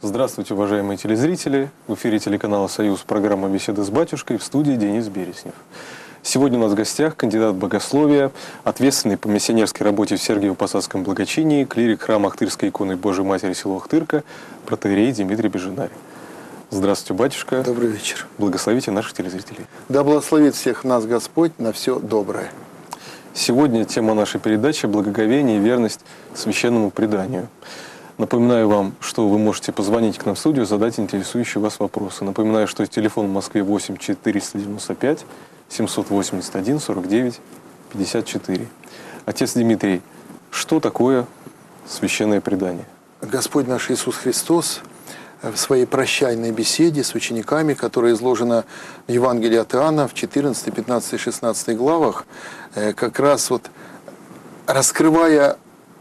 Здравствуйте, уважаемые телезрители! В эфире телеканала «Союз» программа «Беседа с батюшкой», в студии Денис Береснев. Сегодня у нас в гостях кандидат богословия, ответственный по миссионерской работе в Сергиево-Посадском благочинии, клирик храма Ахтырской иконы Божией Матери село Ахтырка, протоиерей Дмитрий Беженарь. Здравствуйте, батюшка! Добрый вечер! Благословите наших телезрителей! Да благословит всех нас Господь на все доброе! Сегодня тема нашей передачи – благоговение и верность священному преданию. Напоминаю вам, что вы можете позвонить к нам в студию, задать интересующие вас вопросы. Напоминаю, что телефон в Москве 8 495 781 49 54. Отец Дмитрий, что такое священное предание? Господь наш Иисус Христос в своей прощальной беседе с учениками, которая изложена в Евангелии от Иоанна в 14, 15, 16 главах, как раз вот раскрывая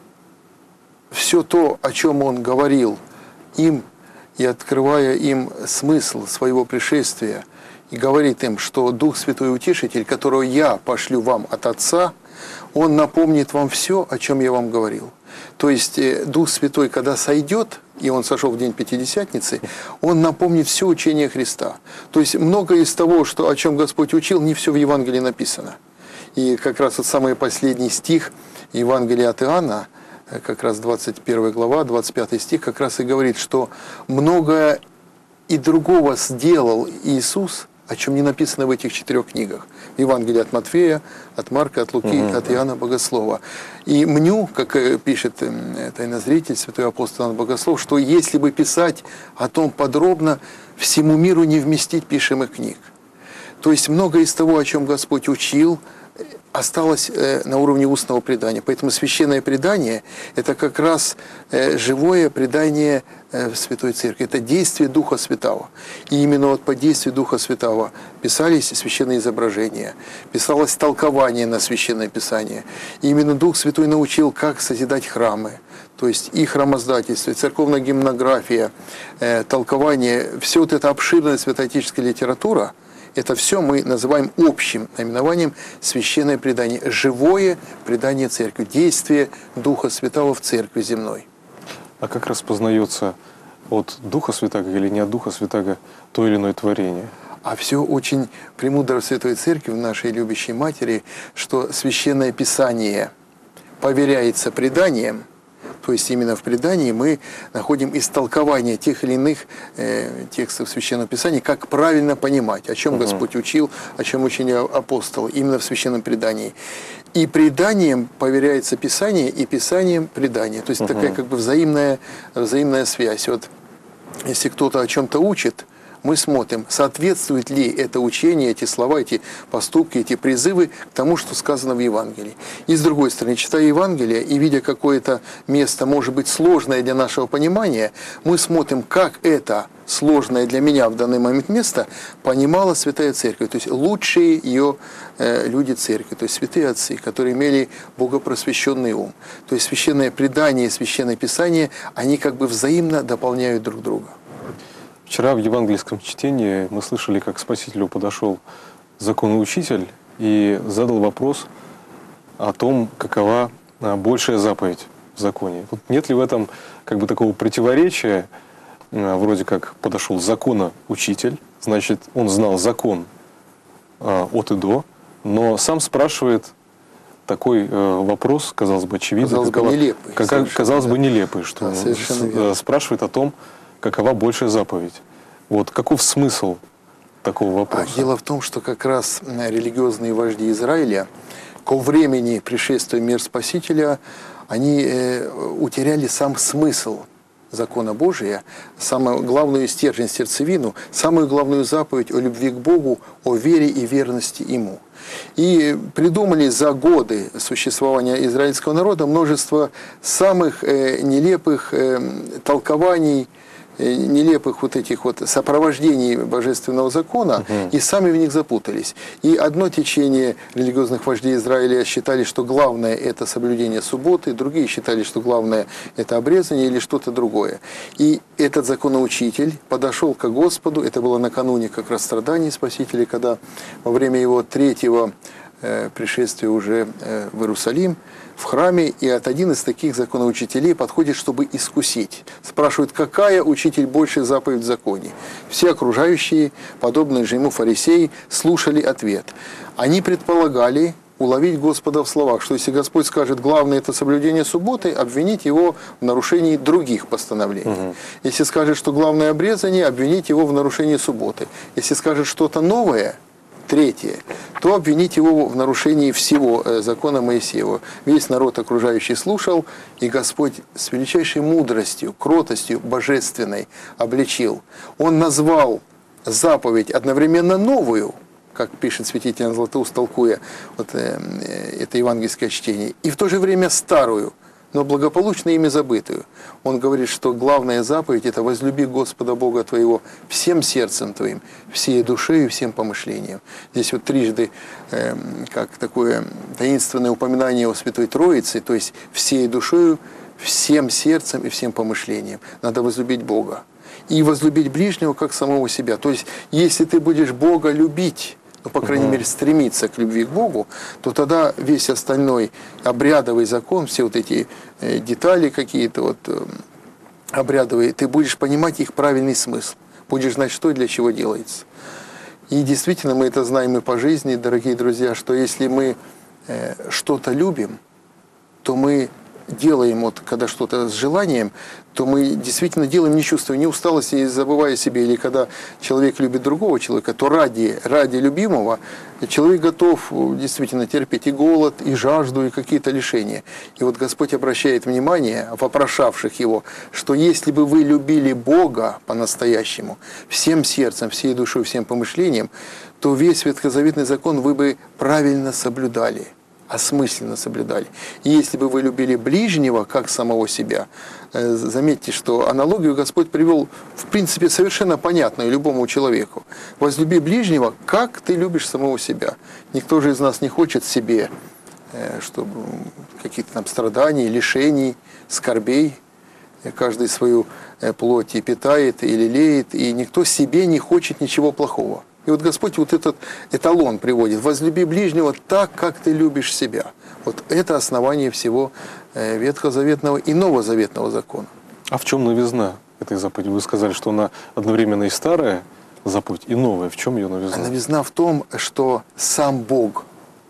все то, о чем Он говорил им, и открывая им смысл своего пришествия, и говорит им, что Дух Святой Утешитель, которого я пошлю вам от Отца, Он напомнит вам все, о чем я вам говорил. То есть Дух Святой, когда сойдет, и Он сошел в день Пятидесятницы, Он напомнит все учение Христа. То есть многое из того, о чем Господь учил, не все в Евангелии написано. И как раз вот самый последний стих Евангелия от Иоанна, как раз 21 глава, 25 стих, как раз и говорит, что многое и другого сделал Иисус, о чем не написано в этих 4 книгах. Евангелие от Матфея, от Марка, от Луки, от Иоанна Богослова. И мню, как пишет тайнозритель, святой апостол Иоанн Богослов, что если бы писать о том подробно, всему миру не вместить пишемых книг. То есть многое из того, о чем Господь учил, осталось на уровне устного предания. Поэтому священное предание – это как раз живое предание в Святой Церкви. Это действие Духа Святого. И именно вот по действию Духа Святого писались священные изображения, писалось толкование на Священное Писание. И именно Дух Святой научил, как созидать храмы. То есть и храмоздательство, и церковная гимнография, толкование, все вот эта обширная святоотеческая литература, это все мы называем общим наименованием священное предание, живое предание церкви, действие Духа Святого в церкви земной. А как распознается от Духа Святаго или не от Духа Святаго то или иное творение? А все очень премудро в Святой Церкви, в нашей любящей Матери, что Священное Писание поверяется преданием. То есть именно в предании мы находим истолкование тех или иных текстов Священного Писания, как правильно понимать, о чем Господь учил, о чем учили апостолы, именно в Священном предании. И преданием поверяется Писание, и Писанием предание. То есть такая как бы взаимная связь. Вот если кто-то о чем-то учит, мы смотрим, соответствует ли это учение, эти слова, эти поступки, эти призывы к тому, что сказано в Евангелии. И с другой стороны, читая Евангелие и видя какое-то место, может быть, сложное для нашего понимания, мы смотрим, как это сложное для меня в данный момент место понимала Святая Церковь. То есть лучшие ее люди Церкви, то есть святые отцы, которые имели богопросвященный ум. То есть священное предание и священное Писание, они как бы взаимно дополняют друг друга. Вчера в евангельском чтении мы слышали, как к Спасителю подошел законоучитель и задал вопрос о том, какова большая заповедь в законе. Вот нет ли в этом как бы такого противоречия, вроде как подошел законоучитель, значит, он знал закон от и до, но сам спрашивает такой вопрос, казалось бы, очевидный, казалось бы, нелепый, что он спрашивает о том, какова большая заповедь. Вот каков смысл такого вопроса? Дело в том, что как раз религиозные вожди Израиля ко времени пришествия мира Спасителя, они утеряли сам смысл закона Божия, самую главную стержень, сердцевину, самую главную заповедь о любви к Богу, о вере и верности Ему. И придумали за годы существования израильского народа множество самых нелепых толкований, нелепых вот этих вот сопровождений божественного закона, и сами в них запутались. И одно течение религиозных вождей Израиля считали, что главное – это соблюдение субботы, другие считали, что главное – это обрезание или что-то другое. И этот законоучитель подошел к Господу, это было накануне как раз страданий Спасителя, когда во время его третьего пришествия уже в Иерусалим, в храме, и один из таких законоучителей подходит, чтобы искусить. Спрашивает, какая учитель больше заповедь в законе? Все окружающие, подобные же ему фарисеи, слушали ответ. Они предполагали уловить Господа в словах, что если Господь скажет, главное это соблюдение субботы, обвинить его в нарушении других постановлений. Если скажет, что главное обрезание, обвинить его в нарушении субботы. Если скажет что-то новое, третье, то обвинить его в нарушении всего закона Моисеева. Весь народ окружающий слушал, и Господь с величайшей мудростью, кротостью божественной обличил. Он назвал заповедь одновременно новую, как пишет святитель Иоанн Златоуст, толкуя это евангельское чтение, и в то же время старую, но благополучно ими забытую. Он говорит, что главная заповедь – это возлюби Господа Бога твоего всем сердцем твоим, всей душой и всем помышлением. Здесь вот трижды, как такое таинственное упоминание о Святой Троице, то есть всей душою, всем сердцем и всем помышлением. Надо возлюбить Бога. И возлюбить ближнего как самого себя. То есть, если ты будешь Бога любить, ну, по крайней мере, стремиться к любви к Богу, то тогда весь остальной обрядовый закон, все вот эти детали какие-то вот обрядовые, ты будешь понимать их правильный смысл, будешь знать, что и для чего делается. И действительно, мы это знаем и по жизни, дорогие друзья, что если мы что-то любим, то мы делаем, вот, когда что-то с желанием, то мы действительно делаем, не чувствуя ни усталости, не забывая себе. Или когда человек любит другого человека, то ради любимого человек готов действительно терпеть и голод, и жажду, и какие-то лишения. И вот Господь обращает внимание вопрошавших Его, что если бы вы любили Бога по-настоящему, всем сердцем, всей душой, всем помышлением, то весь ветхозаветный закон вы бы правильно соблюдали, осмысленно соблюдали. И если бы вы любили ближнего, как самого себя, заметьте, что аналогию Господь привел, в принципе, совершенно понятную любому человеку. Возлюби ближнего, как ты любишь самого себя. Никто же из нас не хочет себе, чтобы каких-то там страданий, лишений, скорбей. Каждый свою плоть и питает, и лелеет, и никто себе не хочет ничего плохого. И вот Господь вот этот эталон приводит. Возлюби ближнего так, как ты любишь себя. Вот это основание всего ветхозаветного и новозаветного закона. А в чем новизна этой заповеди? Вы сказали, что она одновременно и старая заповедь, и новая. В чем ее новизна? А новизна в том, что сам Бог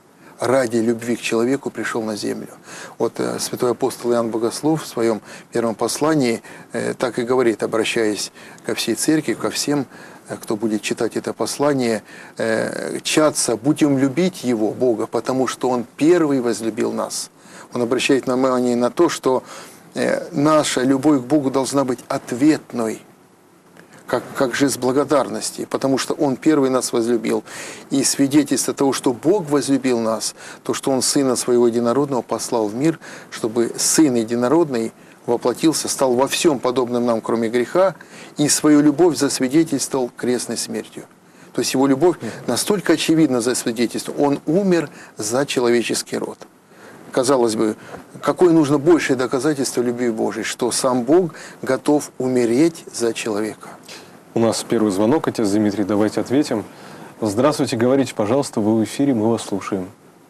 ради любви к человеку пришел на землю. Вот святой апостол Иоанн Богослов в своем первом послании так и говорит, обращаясь ко всей церкви, ко всем, кто будет читать это послание, чаться, будем любить Его, Бога, потому что Он первый возлюбил нас. Он обращает внимание на то, что наша любовь к Богу должна быть ответной, как жест благодарности, потому что Он первый нас возлюбил. И свидетельство того, что Бог возлюбил нас, то, что Он Сына Своего Единородного послал в мир, чтобы Сын Единородный воплотился, стал во всем подобным нам, кроме греха, и свою любовь засвидетельствовал крестной смертью. То есть Его любовь настолько очевидна засвидетельствовала. Он умер за человеческий род. Казалось бы, какое нужно большее доказательство любви Божией, что сам Бог готов умереть за человека. У нас первый звонок, отец Дмитрий, давайте ответим. Здравствуйте, говорите, пожалуйста, вы в эфире, мы вас слушаем.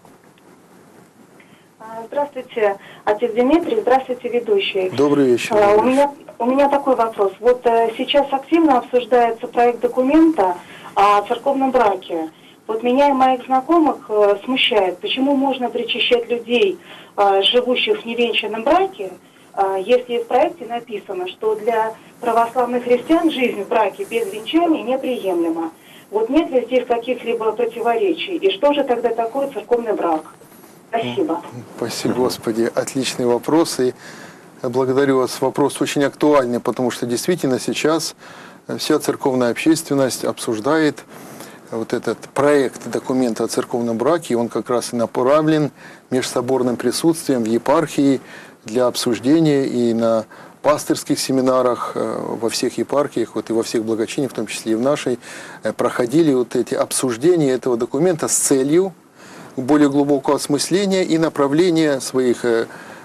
Здравствуйте, отец Дмитрий, здравствуйте, ведущий. Добрый вечер. У меня такой вопрос. Вот сейчас активно обсуждается проект документа о церковном браке. Вот меня и моих знакомых смущает, почему можно причащать людей, живущих в невенчанном браке, если в проекте написано, что для православных христиан жизнь в браке без венчания неприемлема. Вот нет ли здесь каких-либо противоречий? И что же тогда такое церковный брак? Спасибо. Спасибо, Господи. Отличный вопрос. И благодарю вас. Вопрос очень актуальный, потому что действительно сейчас вся церковная общественность обсуждает вот этот проект документа о церковном браке. И он как раз и направлен межсоборным присутствием в епархии для обсуждения и на пастырских семинарах во всех епархиях, вот и во всех благочиниях, в том числе и в нашей, проходили вот эти обсуждения этого документа с целью более глубокого осмысления и направления своих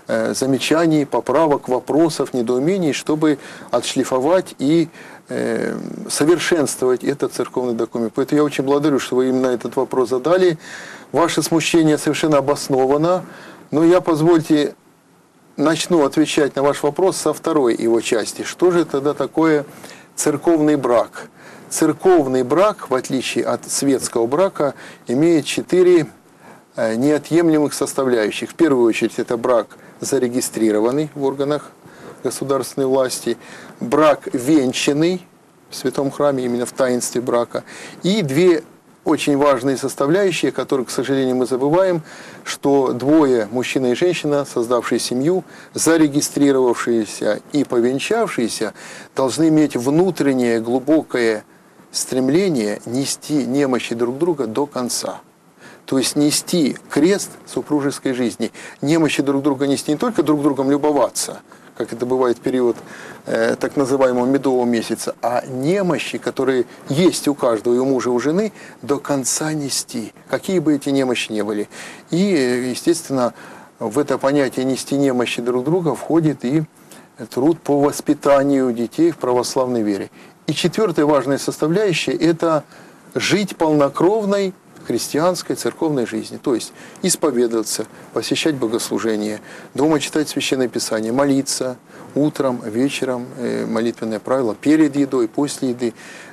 замечаний, поправок, вопросов, недоумений, чтобы отшлифовать и совершенствовать этот церковный документ. Поэтому я очень благодарю, что вы именно этот вопрос задали. Ваше смущение совершенно обосновано, но я, позвольте, начну отвечать на ваш вопрос со второй его части. Что же тогда такое церковный брак? Церковный брак, в отличие от светского брака, имеет 4 неотъемлемых составляющих. В первую очередь это брак зарегистрированный в органах государственной власти, брак венчанный в святом храме, именно в таинстве брака, и 2 очень важные составляющие, которые, к сожалению, мы забываем, что 2, мужчина и женщина, создавшие семью, зарегистрировавшиеся и повенчавшиеся, должны иметь внутреннее глубокое стремление нести немощи друг друга до конца. То есть нести крест супружеской жизни, немощи друг друга нести, не только друг другом любоваться, как это бывает в период так называемого медового месяца, а немощи, которые есть у каждого, и у мужа, и у жены, до конца нести, какие бы эти немощи ни были. И, естественно, в это понятие нести немощи друг друга входит и труд по воспитанию детей в православной вере. И 4-я важная составляющая – это жить полнокровной христианской церковной жизни. То есть исповедоваться, посещать богослужение, дома читать Священное Писание, молиться утром, вечером, молитвенное правило, перед едой, после еды,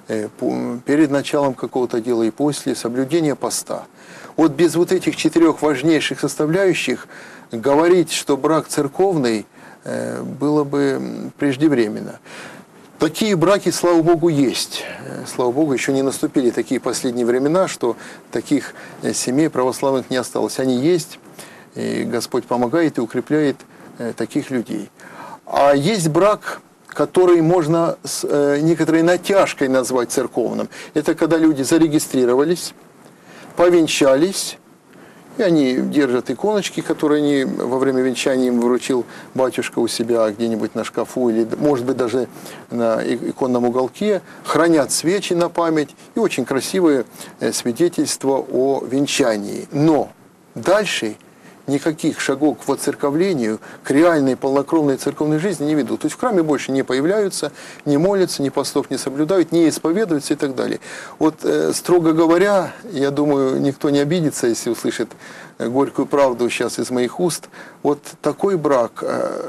перед началом какого-то дела и после, соблюдение поста. Вот без вот этих 4 важнейших составляющих говорить, что брак церковный, было бы преждевременно. Такие браки, слава Богу, есть. Слава Богу, еще не наступили такие последние времена, что таких семей православных не осталось. Они есть, и Господь помогает и укрепляет таких людей. А есть брак, который можно с некоторой натяжкой назвать церковным. Это когда люди зарегистрировались, повенчались, и они держат иконочки, которые они во время венчания им вручил батюшка у себя где-нибудь на шкафу или, может быть, даже на иконном уголке, хранят свечи на память и очень красивое свидетельство о венчании. Но дальше никаких шагов к воцерковлению, к реальной полнокровной церковной жизни не ведут. То есть в храме больше не появляются, не молятся, ни постов не соблюдают, не исповедуются и так далее. Вот, строго говоря, я думаю, никто не обидится, если услышит горькую правду сейчас из моих уст. Вот такой брак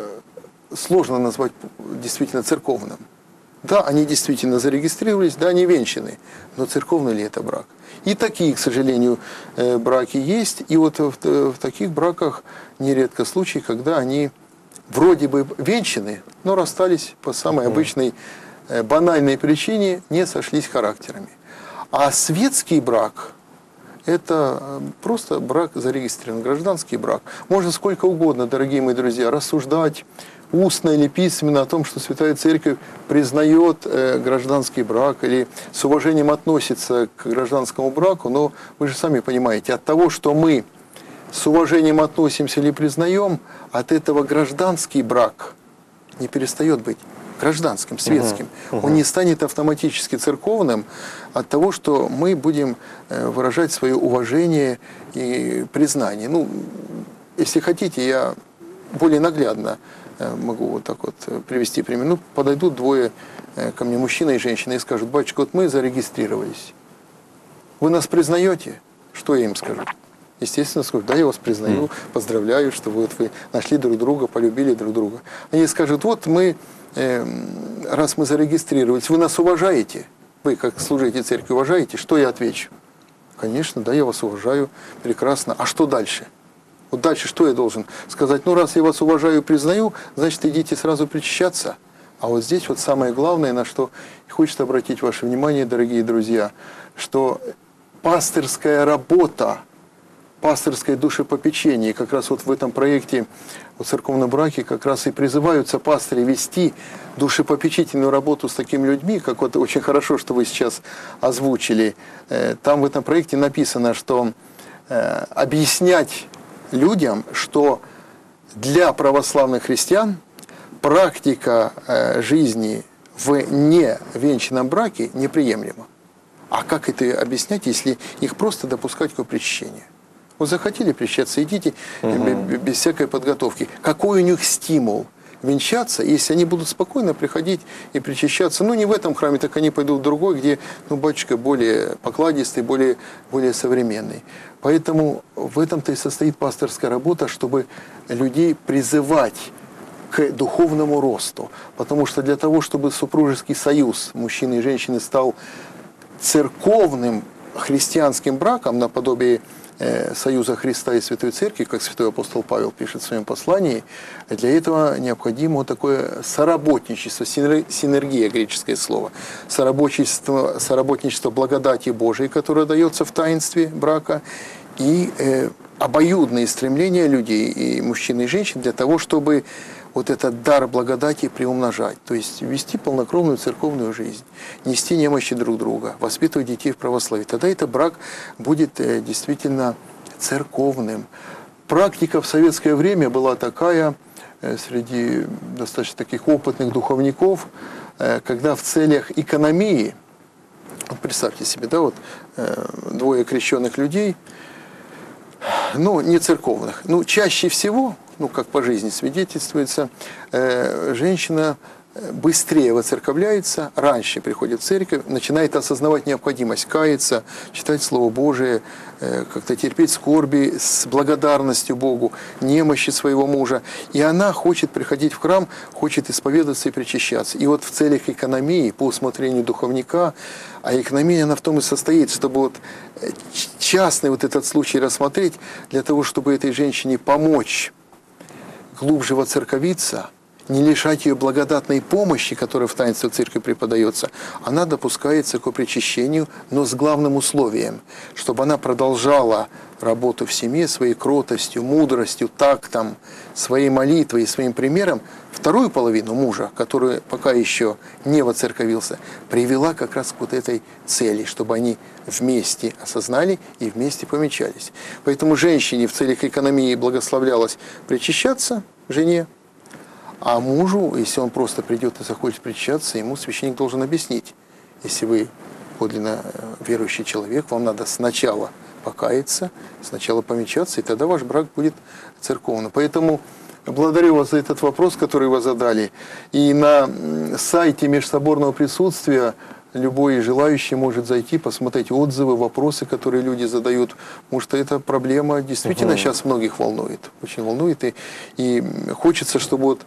сложно назвать действительно церковным. Да, они действительно зарегистрировались, да, они венчаны, но церковный ли это брак? И такие, к сожалению, браки есть. И вот в таких браках нередко случаи, когда они вроде бы венчаны, но расстались по самой обычной банальной причине, не сошлись характерами. А светский брак – это просто брак зарегистрирован, гражданский брак. Можно сколько угодно, дорогие мои друзья, рассуждать устно или письменно о том, что Святая Церковь признает гражданский брак или с уважением относится к гражданскому браку, но вы же сами понимаете, от того, что мы с уважением относимся или признаем, от этого гражданский брак не перестает быть гражданским, светским. Он не станет автоматически церковным от того, что мы будем выражать свое уважение и признание. Ну, если хотите, я более наглядно могу вот так вот привести пример. Ну, подойдут 2 ко мне, мужчина и женщина, и скажут: батюшка, вот мы зарегистрировались. Вы нас признаете? Что я им скажу? Естественно, скажу: да, я вас признаю, поздравляю, что вот вы нашли друг друга, полюбили друг друга. Они скажут: вот мы, раз мы зарегистрировались, вы нас уважаете? Вы, как служитель церкви, уважаете? Что я отвечу? Конечно, да, я вас уважаю, прекрасно. А что дальше? Вот дальше что я должен сказать? Ну, раз я вас уважаю и признаю, значит, идите сразу причащаться. А вот здесь вот самое главное, на что хочется обратить ваше внимание, дорогие друзья, что пастырская работа, пастырское душепопечение, как раз вот в этом проекте о церковном браке как раз и призываются пастыри вести душепопечительную работу с такими людьми, как вот очень хорошо, что вы сейчас озвучили. Там в этом проекте написано, что объяснять людям, что для православных христиан практика жизни в невенчанном браке неприемлема. А как это объяснять, если их просто допускать к причащению? Вот захотели причащаться, идите без всякой подготовки. Какой у них стимул венчаться, если они будут спокойно приходить и причащаться? Ну, не в этом храме, так они пойдут в другой, где, ну, батюшка более покладистый, более современный. Поэтому в этом-то и состоит пасторская работа, чтобы людей призывать к духовному росту. Потому что для того, чтобы супружеский союз мужчины и женщины стал церковным христианским браком, наподобие союза Христа и Святой Церкви, как святой апостол Павел пишет в своем послании, для этого необходимо вот такое соработничество, синергия, греческое слово, соработничество благодати Божией, которое дается в таинстве брака, и обоюдные стремления людей, и мужчин, и женщин, для того, чтобы вот этот дар благодати приумножать, то есть вести полнокровную церковную жизнь, нести немощи друг друга, воспитывать детей в православии. Тогда этот брак будет действительно церковным. Практика в советское время была такая, среди достаточно таких опытных духовников, когда в целях экономии, вот представьте себе, да, вот двое крещенных людей, ну, не церковных, ну, чаще всего, ну, как по жизни свидетельствуется, женщина быстрее воцерковляется, раньше приходит в церковь, начинает осознавать необходимость каяться, читать Слово Божие, как-то терпеть скорби с благодарностью Богу, немощи своего мужа. И она хочет приходить в храм, хочет исповедаться и причащаться. И вот в целях экономии, по усмотрению духовника, а экономия, она в том и состоит, чтобы вот частный вот этот случай рассмотреть, для того, чтобы этой женщине помочь глубже воцерковиться, не лишать ее благодатной помощи, которая в таинстве церкви преподается, она допускается к причащению, но с главным условием, чтобы она продолжала работу в семье своей кротостью, мудростью, тактом, своей молитвой и своим примером вторую половину мужа, который пока еще не воцерковился, привела как раз к вот этой цели, чтобы они вместе осознали и вместе помечались. Поэтому женщине в целях экономии благословлялось причащаться, жене, а мужу, если он просто придет и захочет причащаться, ему священник должен объяснить. Если вы подлинно верующий человек, вам надо сначала покаяться, сначала помечаться, и тогда ваш брак будет церковным. Поэтому благодарю вас за этот вопрос, который вы задали. И на сайте межсоборного присутствия любой желающий может зайти, посмотреть отзывы, вопросы, которые люди задают. Потому что эта проблема действительно сейчас многих волнует. Очень волнует. И хочется, чтобы вот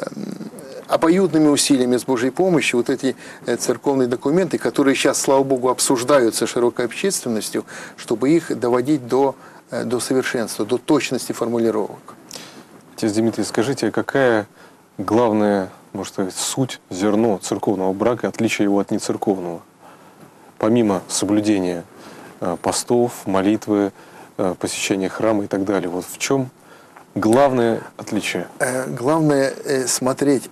обоюдными усилиями с Божьей помощью вот эти церковные документы, которые сейчас, слава Богу, обсуждаются широкой общественностью, чтобы их доводить до совершенства, до точности формулировок. Отец Дмитрий, скажите, какая главная, может сказать, суть, зерно церковного брака, отличие его от нецерковного? Помимо соблюдения постов, молитвы, посещения храма и так далее, вот в чем главное отличие? Главное смотреть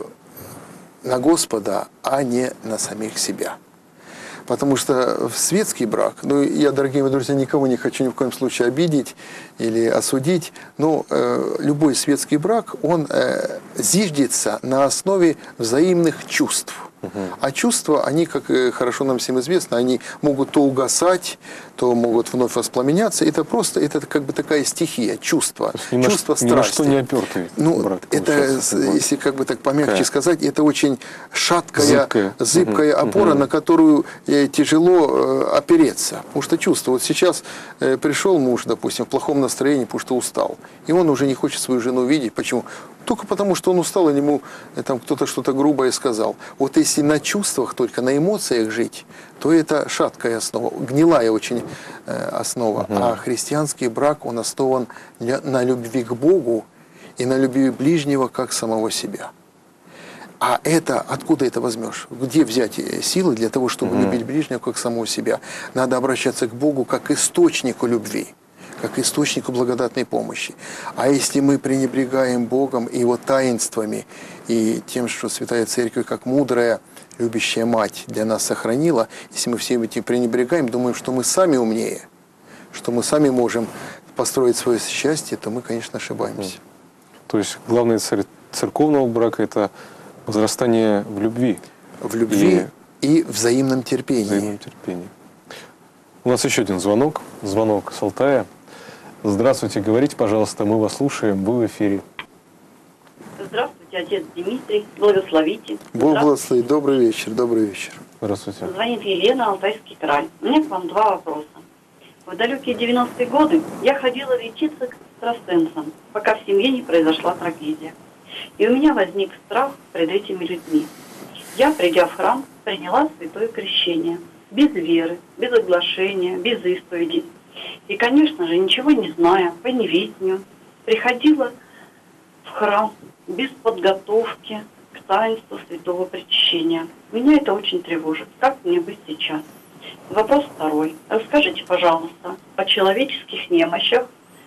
на Господа, а не на самих себя. Потому что в светский брак, ну, я, дорогие мои друзья, никого не хочу ни в коем случае обидеть или осудить, но любой светский брак, он зиждется на основе взаимных чувств. А чувства, они, как хорошо нам всем известно, они могут то угасать, то могут вновь воспламеняться. Это просто, это как бы такая стихия, чувство, чувство страсти. Ни на что не опертый брак. Это, если как бы так помягче сказать, это очень шаткая, зыбкая опора, на которую тяжело опереться. Потому что чувство. Вот сейчас пришел муж, допустим, в плохом настроении, потому что устал. И он уже не хочет свою жену видеть. Почему? Только потому, что он устал, и ему там кто-то что-то грубое сказал. Вот если на чувствах только, на эмоциях жить, то это шаткая основа, гнилая очень основа. А христианский брак, он основан на любви к Богу и на любви ближнего, как самого себя. А это, откуда это возьмешь? Где взять силы для того, чтобы любить ближнего, как самого себя? Надо обращаться к Богу как к источнику любви, как источнику благодатной помощи. А если мы пренебрегаем Богом и Его таинствами, и тем, что Святая Церковь, как мудрая, любящая мать, для нас сохранила, если мы всем этим пренебрегаем, думаем, что мы сами умнее, что мы сами можем построить свое счастье, то мы, конечно, ошибаемся. То есть главная цель церковного брака – это возрастание в любви. В любви и взаимном терпении. Взаимном терпении. У нас еще один звонок. Звонок с Алтая. Здравствуйте, говорите, пожалуйста, мы вас слушаем, вы в эфире. Здравствуйте, отец Дмитрий, благословите. Бог благословит. Добрый вечер, добрый вечер. Здравствуйте. Звонит Елена, Алтайский край. У меня к вам два вопроса. В далекие 90-е годы я ходила лечиться к экстрасенсам, пока в семье не произошла трагедия. И у меня возник страх пред этими людьми. Я, придя в храм, приняла святое крещение. Без веры, без оглашения, без исповеди. И, конечно же, ничего не зная, по неведению, приходила в храм без подготовки к таинству святого причащения. Меня это очень тревожит. Как мне быть сейчас? Вопрос второй. Расскажите, пожалуйста, о человеческих немощах.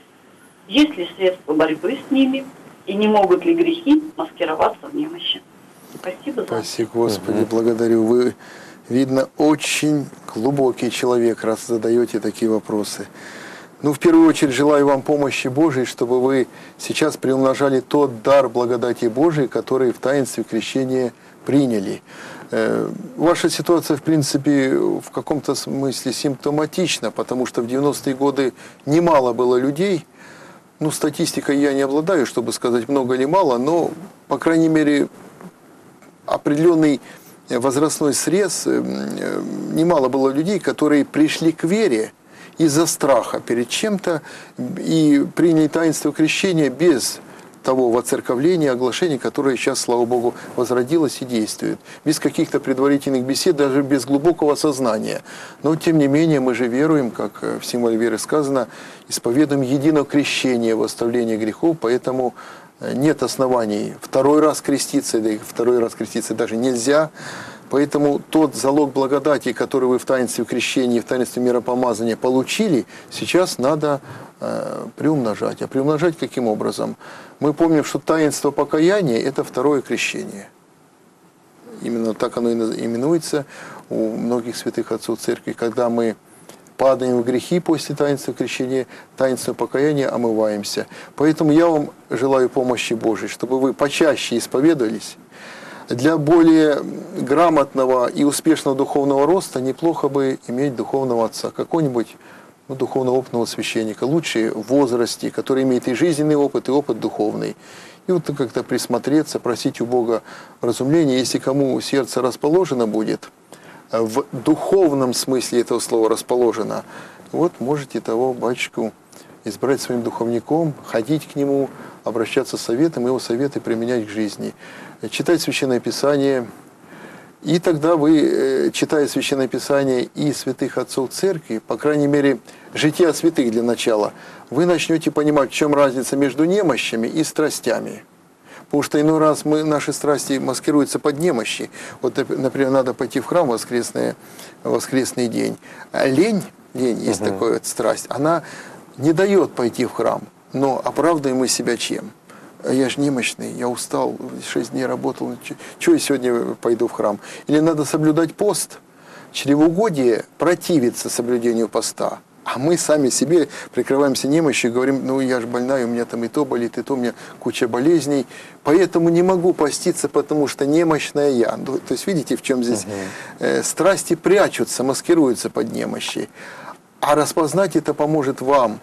Есть ли средства борьбы с ними? И не могут ли грехи маскироваться в немощи? Спасибо за... Спасибо, Господи, благодарю. Вы, видно, очень глубокий человек, раз задаете такие вопросы. Ну, в первую очередь, желаю вам помощи Божией, чтобы вы сейчас приумножали тот дар благодати Божией, который в таинстве крещения приняли. Ваша ситуация, в принципе, в каком-то смысле симптоматична, потому что в 90-е годы немало было людей. Ну, статистикой я не обладаю, чтобы сказать, много или мало, но, по крайней мере, определенный возрастной срез, немало было людей, которые пришли к вере из-за страха перед чем-то и приняли таинство крещения без того воцерковления, оглашения, которое сейчас, слава Богу, возродилось и действует. Без каких-то предварительных бесед, даже без глубокого сознания. Но, тем не менее, мы же веруем, как в символе веры сказано, исповедуем единое крещение в оставлении грехов, поэтому нет оснований второй раз креститься, да и второй раз креститься даже нельзя. Поэтому тот залог благодати, который вы в таинстве крещения, в таинстве миропомазания получили, сейчас надо приумножать. А приумножать каким образом? Мы помним, что таинство покаяния – это второе крещение. Именно так оно и именуется у многих святых отцов церкви. Когда мы падаем в грехи после таинства крещения, таинства покаяния омываемся. Поэтому я вам желаю помощи Божией, чтобы вы почаще исповедовались. Для более грамотного и успешного духовного роста неплохо бы иметь духовного отца, какого-нибудь духовно-опытного священника, лучше в возрасте, который имеет и жизненный опыт, и опыт духовный. И вот как-то присмотреться, просить у Бога разумления, если кому сердце расположено будет, в духовном смысле этого слова расположено, вот можете того батюшку избрать своим духовником, ходить к нему, обращаться с советом, его советы применять к жизни. Читать Священное Писание, и тогда вы, читая Священное Писание и святых отцов церкви, по крайней мере, жития святых для начала, вы начнете понимать, в чем разница между немощами и страстями. Потому что иной раз наши страсти маскируются под немощи. Вот, например, надо пойти в храм в воскресный день. А лень есть такая вот страсть, она не дает пойти в храм. Но оправдываем мы себя чем? Я же немощный, я устал, 6 дней работал, что я сегодня пойду в храм? Или надо соблюдать пост? Чревоугодие противится соблюдению поста. А мы сами себе прикрываемся немощью и говорим, ну я же больная, у меня там и то болит, и то, у меня куча болезней. Поэтому не могу поститься, потому что немощная я. Ну, то есть видите, в чем здесь страсти прячутся, маскируются под немощи. А распознать это поможет вам,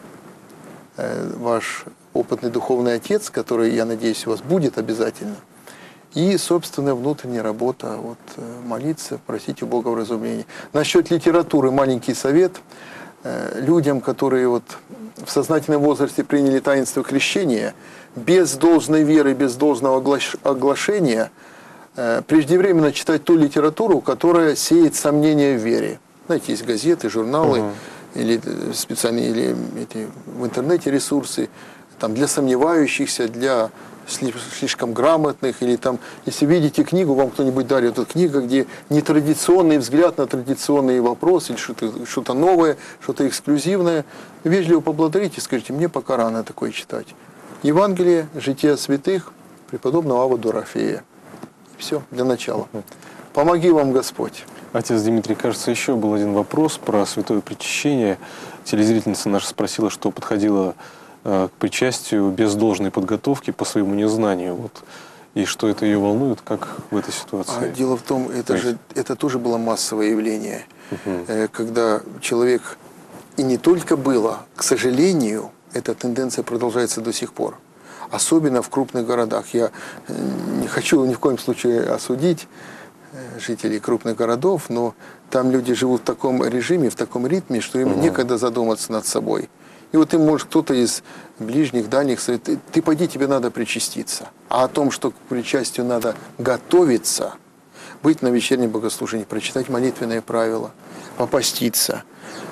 ваш опытный духовный отец, который, я надеюсь, у вас будет обязательно. И, собственно, внутренняя работа, вот, молиться, просить у Бога вразумления. Насчет литературы маленький совет. Людям, которые вот в сознательном возрасте приняли таинство крещения, без должной веры, без должного оглашения, преждевременно читать ту литературу, которая сеет сомнения в вере. Знаете, есть газеты, журналы, или специальные, или эти, в интернете ресурсы, там, для сомневающихся, для слишком грамотных, или там, если видите книгу, вам кто-нибудь дарит эту книгу, где нетрадиционный взгляд на традиционные вопросы, или что-то новое, что-то эксклюзивное, вежливо поблагодарите, скажите, мне пока рано такое читать. Евангелие, жития святых, преподобного Авва Дорофея. Все, для начала. Помоги вам Господь. Отец Дмитрий, кажется, еще был один вопрос про святое причащение. Телезрительница наша спросила, что подходила к причастию без должной подготовки по своему незнанию. Вот. И что это ее волнует, как в этой ситуации? Дело в том, это тоже было массовое явление, когда человек, и не только было, к сожалению, эта тенденция продолжается до сих пор. Особенно в крупных городах. Я не хочу ни в коем случае осудить жителей крупных городов, но там люди живут в таком режиме, в таком ритме, что им некогда задуматься над собой. И вот им может кто-то из ближних, дальних сказать: ты пойди, тебе надо причаститься. А о том, что к причастию надо готовиться, быть на вечернем богослужении, прочитать молитвенные правила, попаститься,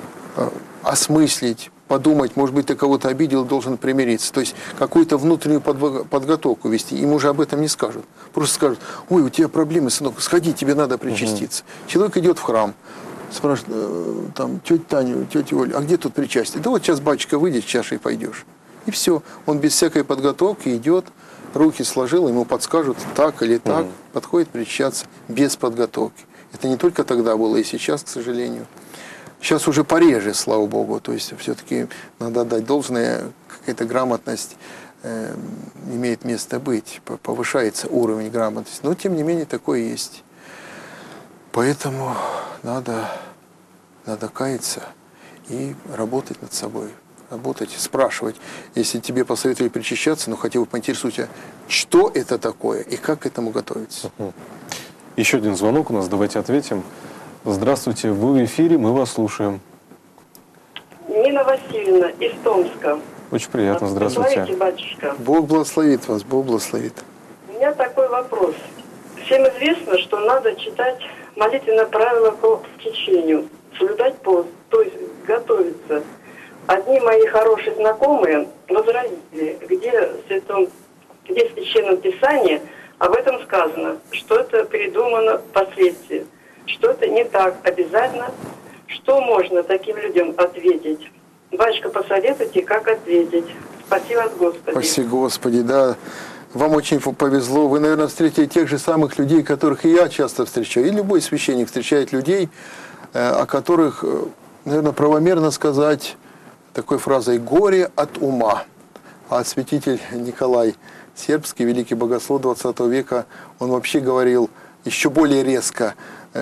осмыслить, подумать, может быть, ты кого-то обидел, должен примириться. То есть какую-то внутреннюю подготовку вести. Им уже об этом не скажут. Просто скажут: ой, у тебя проблемы, сынок, сходи, тебе надо причаститься. Человек идет в храм, спрашивает там тетя Таню, тетя Оля: а где тут причастие? Да вот сейчас батюшка выйдет, с чашей пойдешь. И все. Он без всякой подготовки идет, руки сложил, ему подскажут так или так, подходит причащаться без подготовки. Это не только тогда было, и сейчас, к сожалению. Сейчас уже пореже, слава Богу. То есть все-таки надо отдать должное, какая-то грамотность имеет место быть, повышается уровень грамотности. Но тем не менее такое есть. Поэтому надо каяться и работать над собой. Работать, спрашивать. Если тебе посоветовали причащаться, ну хотя бы поинтересуйся, что это такое и как к этому готовиться. Еще один звонок у нас, давайте ответим. Здравствуйте, вы в эфире, мы вас слушаем. Нина Васильевна из Томска. Очень приятно, здравствуйте. Батюшка. Бог благословит вас, Бог благословит. У меня такой вопрос. Всем известно, что надо читать молитвенное правило по течению, соблюдать пост, то есть готовиться. Одни мои хорошие знакомые возразили, где в Священном Писании об этом сказано, что это придумано впоследствии, что это не так обязательно. Что можно таким людям ответить? Батюшка, посоветуйте, как ответить. Спасибо от Господи. Спасибо, Господи, да. Вам очень повезло. Вы, наверное, встретили тех же самых людей, которых и я часто встречаю. И любой священник встречает людей, о которых, наверное, правомерно сказать такой фразой: «горе от ума». А святитель Николай Сербский, великий богослов 20 века, он вообще говорил еще более резко,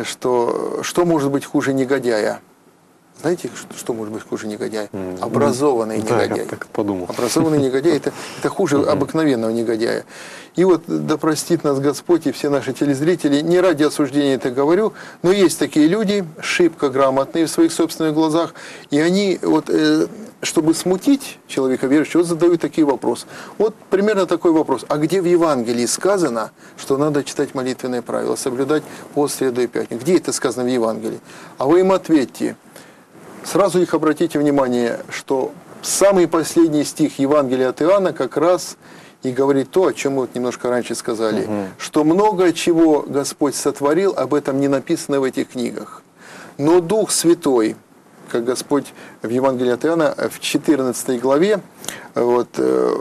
что может быть хуже негодяя. Знаете, что может быть хуже негодяя? Образованный негодяй. Я так подумал. Образованный негодяй это хуже обыкновенного негодяя. И вот да простит нас Господь и все наши телезрители, не ради осуждения это говорю, но есть такие люди, шибко грамотные в своих собственных глазах, и они, вот, чтобы смутить человека верующего, задают такие вопросы. Вот примерно такой вопрос: а где в Евангелии сказано, что надо читать молитвенные правила, соблюдать пост, среду и пятницу? Где это сказано в Евангелии? А вы им ответьте. Сразу их обратите внимание, что самый последний стих Евангелия от Иоанна как раз и говорит то, о чем мы вот немножко раньше сказали, что много чего Господь сотворил, об этом не написано в этих книгах. Но Дух Святой, как Господь в Евангелии от Иоанна в 14 главе, вот,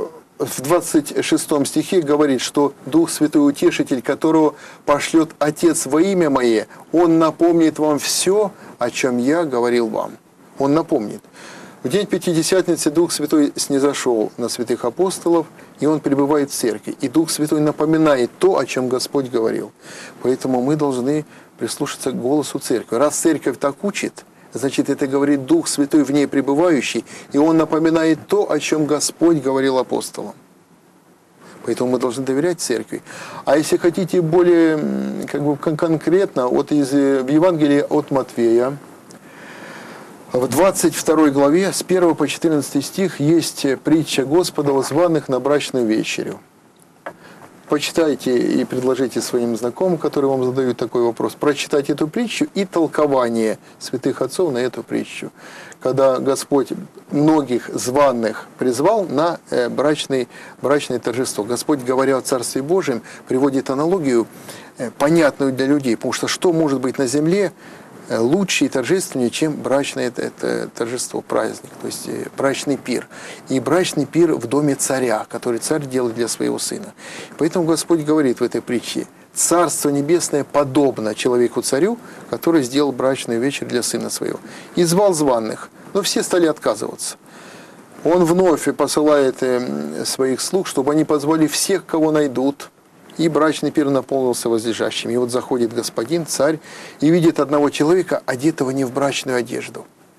в 26 стихе говорит, что Дух Святой Утешитель, которого пошлет Отец во имя Мое, Он напомнит вам все, о чем Я говорил вам. Он напомнит. В день Пятидесятницы Дух Святой снизошел на святых апостолов, и Он пребывает в церкви. И Дух Святой напоминает то, о чем Господь говорил. Поэтому мы должны прислушаться к голосу церкви. Раз церковь так учит, значит, это говорит Дух Святой в ней пребывающий, и Он напоминает то, о чем Господь говорил апостолам. Поэтому мы должны доверять церкви. А если хотите более конкретно, вот в Евангелии от Матфея, в 22 главе, с 1 по 14 стих, есть притча Господа о званых на брачную вечерю. Почитайте и предложите своим знакомым, которые вам задают такой вопрос, прочитать эту притчу и толкование святых отцов на эту притчу. Когда Господь многих званых призвал на брачное торжество. Господь, говоря о Царстве Божьем, приводит аналогию, понятную для людей, потому что может быть на земле лучше и торжественнее, чем брачное это торжество, праздник, то есть брачный пир. И брачный пир в доме царя, который царь делает для своего сына. Поэтому Господь говорит в этой притче: Царство Небесное подобно человеку-царю, который сделал брачную вечерь для сына своего. И звал званых, но все стали отказываться. Он вновь посылает своих слуг, чтобы они позвали всех, кого найдут. И брачный пир наполнился возлежащими. И вот заходит господин, царь, и видит одного человека, одетого не в брачную одежду.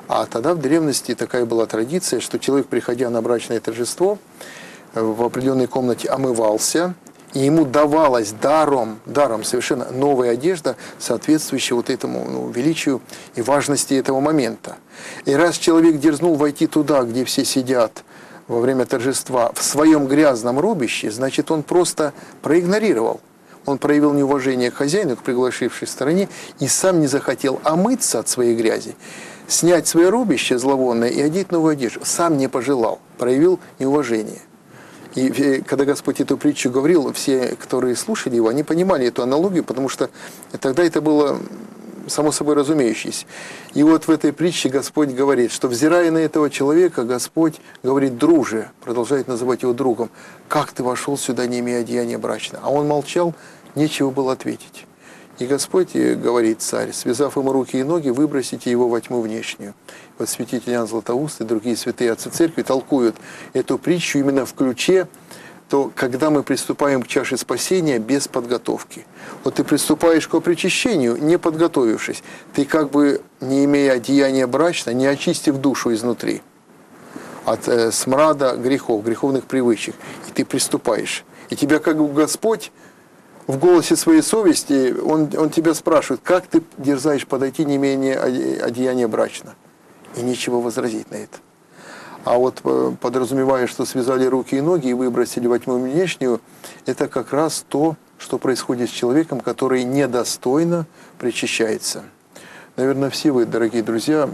А тогда в древности такая была традиция, что человек, приходя на брачное торжество, в определенной комнате омывался, и ему давалась даром совершенно новая одежда, соответствующая вот этому величию и важности этого момента. И раз человек дерзнул войти туда, где все сидят во время торжества, в своем грязном рубище, значит, он просто проигнорировал. Он проявил неуважение к хозяину, к приглашившей стороне, и сам не захотел омыться от своей грязи, снять свое рубище зловонное и одеть новую одежду. Сам не пожелал, проявил неуважение. И когда Господь эту притчу говорил, все, которые слушали его, они понимали эту аналогию, потому что тогда это было само собой разумеющееся. И вот в этой притче Господь говорит, что, взирая на этого человека, Господь говорит: друже, продолжает называть его другом, как ты вошел сюда, не имея одеяния брачного? А он молчал, нечего было ответить. И Господь говорит: царь, связав ему руки и ноги, выбросите его во тьму внешнюю. Вот святитель Иоанн Златоуст и другие святые отцы церкви толкуют эту притчу именно в ключе, то когда мы приступаем к чаше спасения без подготовки. Вот ты приступаешь к причащению, не подготовившись. Ты как бы, не имея одеяния брачного, не очистив душу изнутри от смрада грехов, греховных привычек. И ты приступаешь. И тебя как бы Господь в голосе своей совести, он тебя спрашивает: как ты дерзаешь подойти, не имея одеяния брачного? И нечего возразить на это. А вот подразумевая, что связали руки и ноги и выбросили во тьму внешнюю, это как раз то, что происходит с человеком, который недостойно причащается. Наверное, все вы, дорогие друзья,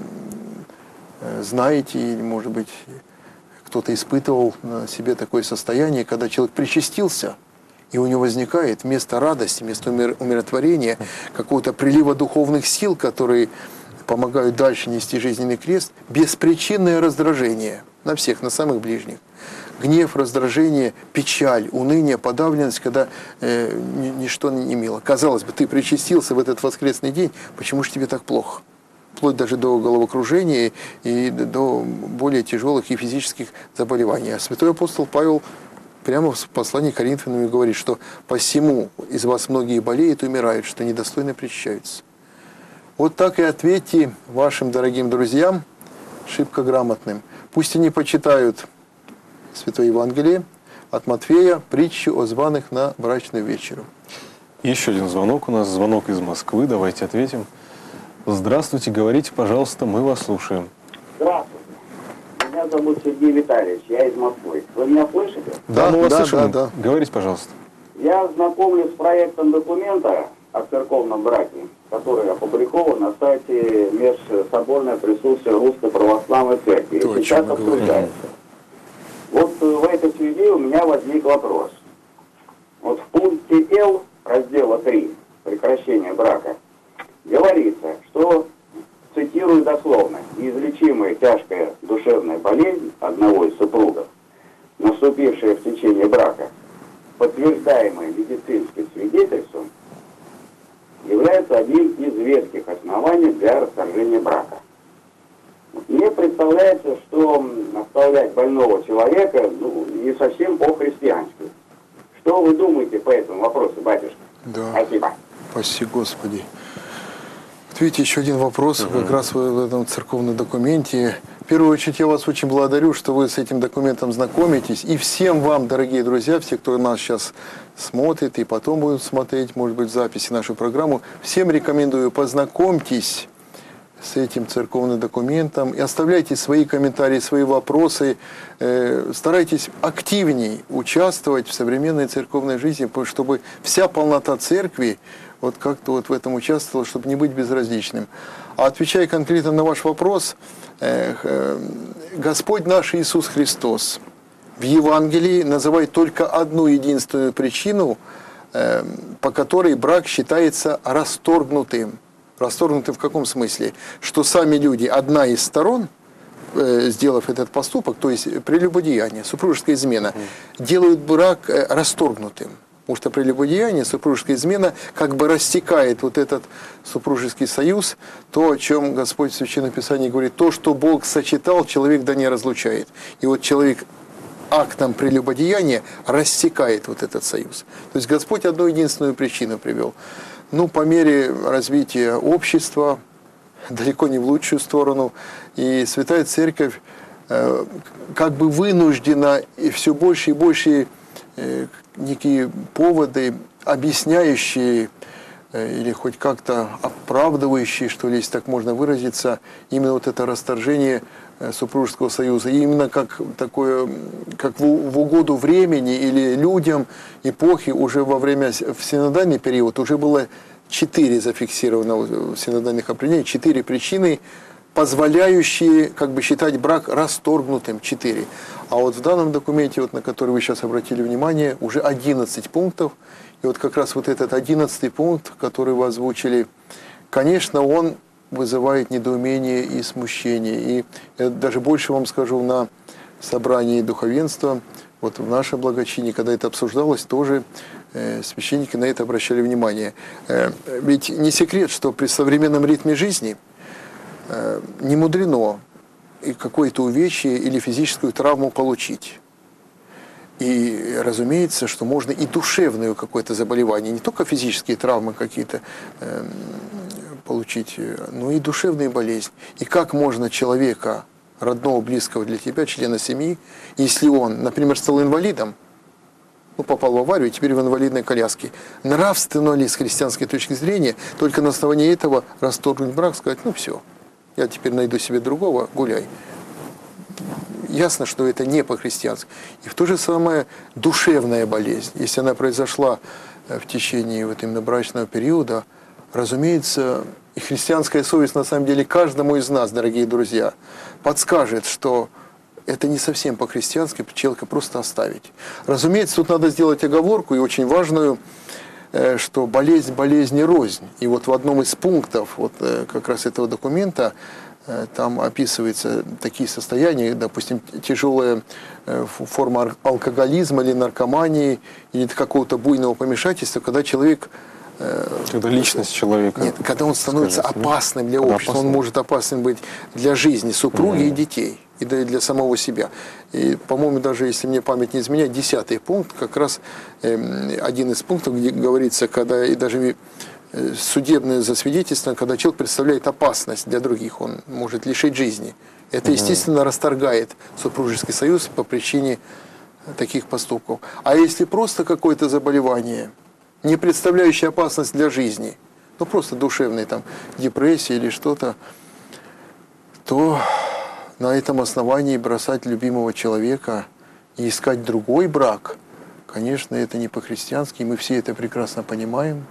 знаете, или, может быть, кто-то испытывал на себе такое состояние, когда человек причастился, и у него возникает вместо радости, вместо умиротворения, какого-то прилива духовных сил, которые помогают дальше нести жизненный крест, беспричинное раздражение на всех, на самых ближних. Гнев, раздражение, печаль, уныние, подавленность, когда ничто не мило. Казалось бы, ты причастился в этот воскресный день, почему же тебе так плохо? Вплоть даже до головокружения и до более тяжелых и физических заболеваний. А святой апостол Павел прямо в послании к Коринфянам говорит, что «посему из вас многие болеют и умирают, что недостойно причащаются». Вот так и ответьте вашим дорогим друзьям, шибко грамотным. Пусть они почитают Святое Евангелие от Матфея, притчу о званых на брачную вечеру. Еще один звонок у нас, звонок из Москвы, давайте ответим. Здравствуйте, говорите, пожалуйста, мы вас слушаем. Здравствуйте. Меня зовут Сергей Витальевич, я из Москвы. Вы меня слышите? Да, мы вас слышим. Да. Говорите, пожалуйста. Я знакомлюсь с проектом документа о церковном браке, который опубликован на сайте Межсоборное присутствие Русской Православной Церкви. То, сейчас обсуждается. Вот в этой связи у меня возник вопрос. Вот в пункте Л раздела 3 «Прекращение брака» говорится, что, цитирую дословно, неизлечимая тяжкая душевная болезнь одного из супругов, наступившая в течение брака, подтверждаемая медицинским свидетельством, является одним из веских оснований для расторжения брака. Мне представляется, что оставлять больного человека не совсем по-христиански. Что вы думаете по этому вопросу, батюшка? Да. Спасибо. Спаси Господи. Вот видите, еще один вопрос как раз в этом церковном документе. В первую очередь я вас очень благодарю, что вы с этим документом знакомитесь. И всем вам, дорогие друзья, все, кто нас сейчас смотрит и потом будут смотреть, может быть, в записи нашу программу, всем рекомендую, познакомьтесь с этим церковным документом и оставляйте свои комментарии, свои вопросы. Старайтесь активней участвовать в современной церковной жизни, чтобы вся полнота церкви вот как-то вот в этом участвовала, чтобы не быть безразличным. А отвечая конкретно на ваш вопрос, Господь наш Иисус Христос в Евангелии называет только одну единственную причину, по которой брак считается расторгнутым. Расторгнутым в каком смысле? Что сами люди, одна из сторон, сделав этот поступок, то есть прелюбодеяние, супружеская измена, делают брак расторгнутым. Потому что прелюбодеяние, супружеская измена как бы рассекает вот этот супружеский союз, то, о чем Господь в Священном Писании говорит, то, что Бог сочетал, человек да не разлучает. И вот человек актом прелюбодеяния рассекает вот этот союз. То есть Господь одну единственную причину привел. По мере развития общества, далеко не в лучшую сторону. И Святая Церковь как бы вынуждена и все больше и больше некие поводы, объясняющие или хоть как-то оправдывающие, что ли, если так можно выразиться, именно вот это расторжение супружеского союза. И именно как такое, как в угоду времени или людям эпохи уже во время, в синодальный период уже было 4 зафиксировано в синодальных определениях, 4 причины, позволяющие как бы считать брак расторгнутым, 4. А вот в данном документе, вот, на который вы сейчас обратили внимание, уже 11 пунктов. И вот как раз вот этот 11 пункт, который вы озвучили, конечно, он вызывает недоумение и смущение. И я даже больше вам скажу, на собрании духовенства, вот в нашем благочинии, когда это обсуждалось, тоже священники на это обращали внимание. Ведь не секрет, что при современном ритме жизни не мудрено и какое-то увечье или физическую травму получить. И разумеется, что можно и душевное какое-то заболевание, не только физические травмы какие-то получить, но и душевные болезни. И как можно человека, родного, близкого для тебя, члена семьи, если он, например, стал инвалидом, ну, попал в аварию и теперь в инвалидной коляске, нравственно ли с христианской точки зрения только на основании этого расторгнуть брак, сказать, ну все, я теперь найду себе другого, гуляй. Ясно, что это не по-христиански. И в то же самое душевная болезнь, если она произошла в течение вот именно брачного периода, разумеется, и христианская совесть на самом деле каждому из нас, дорогие друзья, подскажет, что это не совсем по-христиански человека просто оставить. Разумеется, тут надо сделать оговорку, и очень важную, что болезнь не рознь. И вот в одном из пунктов вот как раз этого документа там описываются такие состояния, допустим, тяжелая форма алкоголизма или наркомании, или какого-то буйного помешательства, когда человек... Когда личность человека... Нет, когда он становится опасным для общества, он может опасным быть для жизни супруги и детей, и для самого себя. И, по-моему, даже если мне память не изменяет, 10-й пункт, как раз один из пунктов, где говорится, когда и даже судебное засвидетельствование, когда человек представляет опасность для других, он может лишить жизни. Это, естественно, расторгает супружеский союз по причине таких поступков. А если просто какое-то заболевание, не представляющее опасность для жизни, ну просто душевная там депрессия или что-то, то на этом основании бросать любимого человека и искать другой брак, конечно, это не по-христиански, и мы все это прекрасно понимаем.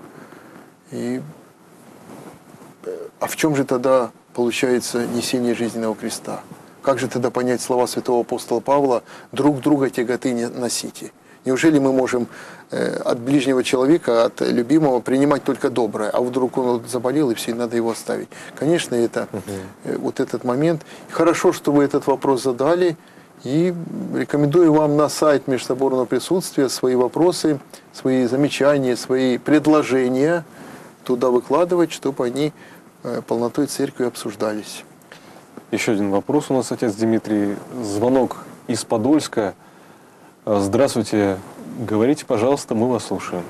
А в чем же тогда получается несение жизненного креста? Как же тогда понять слова святого апостола Павла «друг друга тяготы не носите»? Неужели мы можем от ближнего человека, от любимого принимать только доброе, а вдруг он заболел и все, и надо его оставить? Конечно, это вот этот момент. Хорошо, что вы этот вопрос задали, и рекомендую вам на сайт межсоборного присутствия свои вопросы, свои замечания, свои предложения туда выкладывать, чтобы они полнотой церкви обсуждались. Еще один вопрос у нас, отец Дмитрий. Звонок из Подольска. Здравствуйте. Говорите, пожалуйста, мы вас слушаем.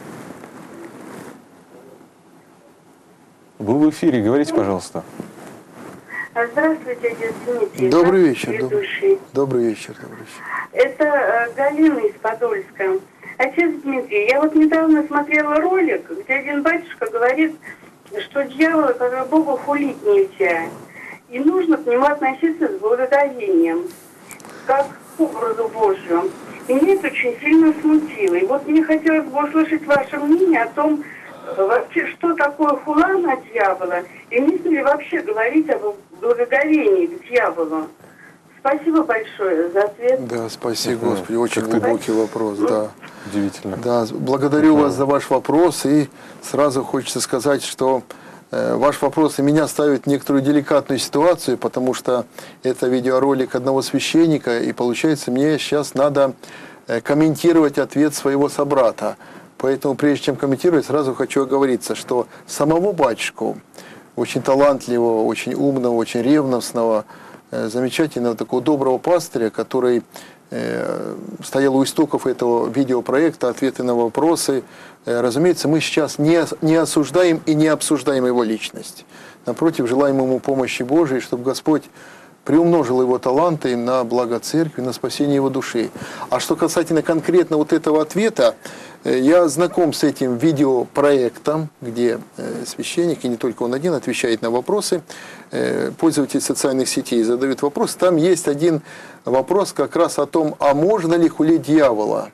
Вы в эфире, говорите, пожалуйста. Здравствуйте, отец Дмитрий. Добрый вечер. Добрый вечер. Это Галина из Подольска. Отец Дмитрий, я вот недавно смотрела ролик, где один батюшка говорит, что дьявола, как Бога, хулить нельзя. И нужно к нему относиться с благоговением, как к образу Божию. И меня это очень сильно смутило. И вот мне хотелось бы услышать ваше мнение о том, вообще, что такое хула на дьявола, и можно ли вообще говорить об благоговении к дьяволу. Спасибо большое за ответ. Да, спасибо, Господи, очень глубокий вопрос, да. Удивительно. Да, благодарю вас за ваш вопрос, и сразу хочется сказать, что ваш вопрос и меня ставит в некоторую деликатную ситуацию, потому что это видеоролик одного священника, и получается, мне сейчас надо комментировать ответ своего собрата. Поэтому, прежде чем комментировать, сразу хочу оговориться, что самого батюшку, очень талантливого, очень умного, очень ревностного, замечательного такого доброго пастыря, который стоял у истоков этого видеопроекта «Ответы на вопросы». Разумеется, мы сейчас не осуждаем и не обсуждаем его личность. Напротив, желаем ему помощи Божией, чтобы Господь приумножил его таланты на благо церкви, на спасение его души. А что касательно конкретно вот этого ответа, я знаком с этим видеопроектом, где священник, и не только он один, отвечает на вопросы. Пользователи социальных сетей задают вопрос. Там есть один вопрос как раз о том, а можно ли хулить дьявола.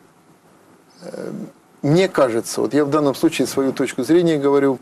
Мне кажется, вот я в данном случае свою точку зрения говорю,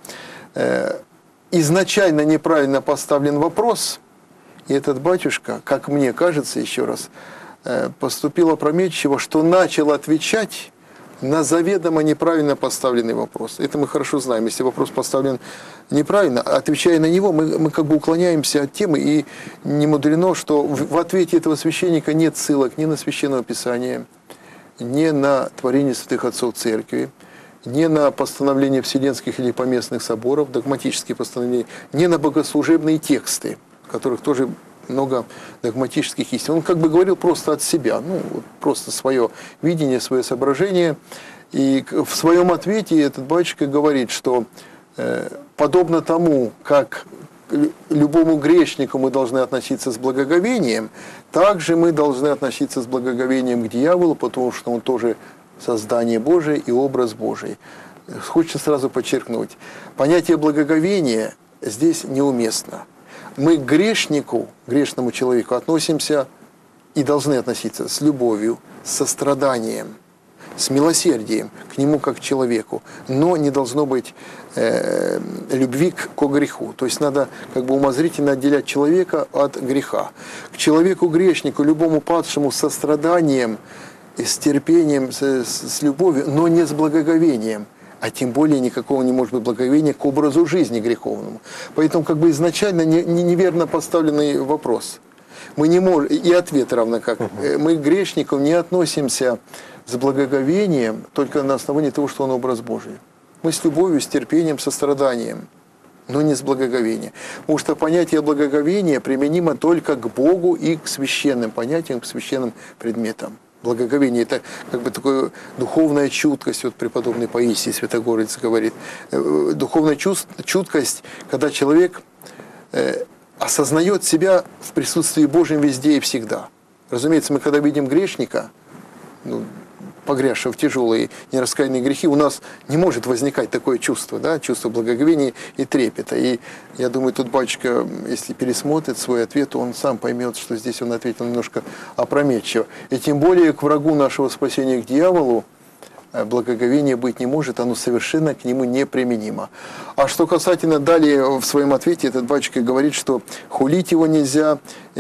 изначально неправильно поставлен вопрос, и этот батюшка, как мне кажется, еще раз, поступил опрометчиво, что начал отвечать на заведомо неправильно поставленный вопрос. Это мы хорошо знаем. Если вопрос поставлен неправильно, отвечая на него, мы как бы уклоняемся от темы, и не мудрено, что в ответе этого священника нет ссылок ни на Священное Писание, ни на творение святых отцов церкви, ни на постановления вселенских или поместных соборов, догматические постановления, ни на богослужебные тексты, в которых тоже много догматических истин. Он как бы говорил просто от себя, просто свое видение, свое соображение. И в своем ответе этот батюшка говорит, что подобно тому, как к любому грешнику мы должны относиться с благоговением, также мы должны относиться с благоговением к дьяволу, потому что он тоже создание Божие и образ Божий. Хочется сразу подчеркнуть, понятие благоговения здесь неуместно. Мы к грешнику, грешному человеку относимся и должны относиться с любовью, с состраданием, с милосердием к нему как к человеку. Но не должно быть любви к греху. То есть надо как бы умозрительно отделять человека от греха. К человеку грешнику, любому падшему, с состраданием, с терпением, с любовью, но не с благоговением. А тем более никакого не может быть благоговения к образу жизни греховному. Поэтому как бы изначально неверно поставленный вопрос. Мы не можем, и ответ равно как. Мы к грешникам не относимся с благоговением только на основании того, что он образ Божий. Мы с любовью, с терпением, состраданием, но не с благоговением. Потому что понятие благоговения применимо только к Богу и к священным понятиям, к священным предметам. Благоговение – это как бы такая духовная чуткость, вот преподобный Паисий Святогорец говорит. Духовная чуткость, когда человек осознает себя в присутствии Божьем везде и всегда. Разумеется, мы когда видим грешника, погрязшего в тяжелые нераскаянные грехи, у нас не может возникать такое чувство, да, чувство благоговения и трепета. И я думаю, тут батюшка, если пересмотрит свой ответ, то он сам поймет, что здесь он ответил немножко опрометчиво. И тем более к врагу нашего спасения, к дьяволу, благоговение быть не может, оно совершенно к нему неприменимо. А что касательно далее в своем ответе, этот батюшка говорит, что хулить его нельзя,